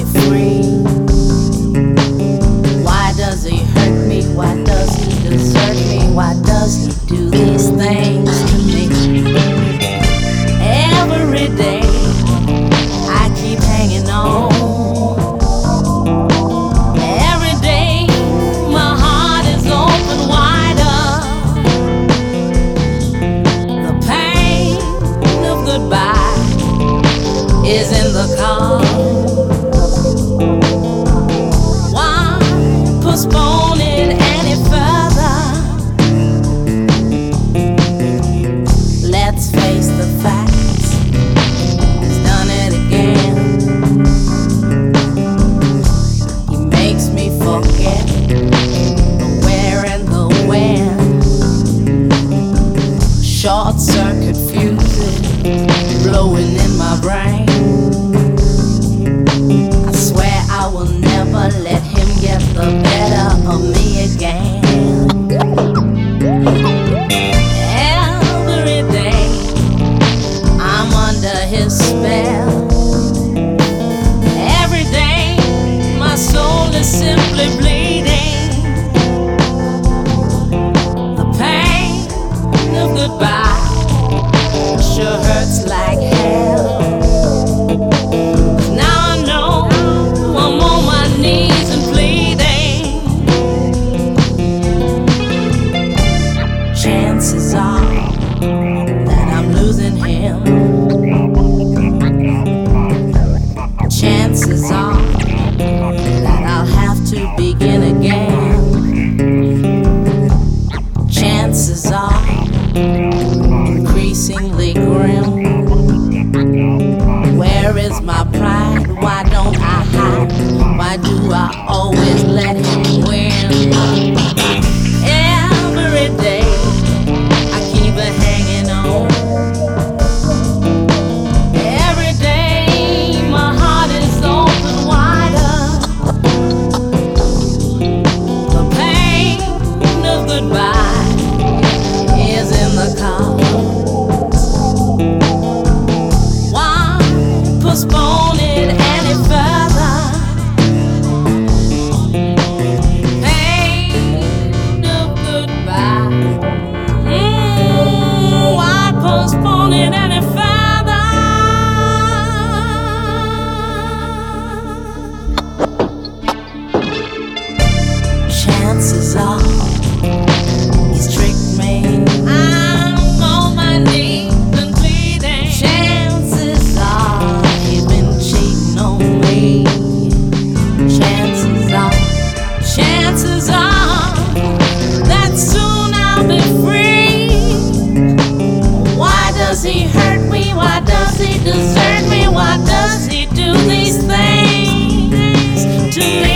free? Why does he hurt me? Why does he desert me? Why does he do these things to me? Every day I keep hanging on. Every day my heart is open wider. The pain of goodbye is in the car. Why postpone it any further? Let's face the facts. He's done it again. He makes me forget the where and the when. Short circuit fuses blowing in my brain. I swear I will never let him get the better of me again. Every day I'm under his spell. Every day my soul is simply bleeding. The pain of goodbye sure hurts like hell. Now I know I'm on my knees and pleading. Chances are that I'm losing him. Chances are that I'll have to begin again. Chances are increasingly grim. Where is my pride? Why don't I hide? Why do I always let him win? Every day I keep hanging on. Every day my heart is open wider. The pain of goodbye is in the cards. Why postpone it any further? Pain of goodbye. Why postpone it any further? Chances are he's tricked me. I'm on my knees and pleading. Chances are he's been cheating on me. Chances are that soon I'll be free. Why does he hurt me? Why does he desert me? Why does he do these things to me?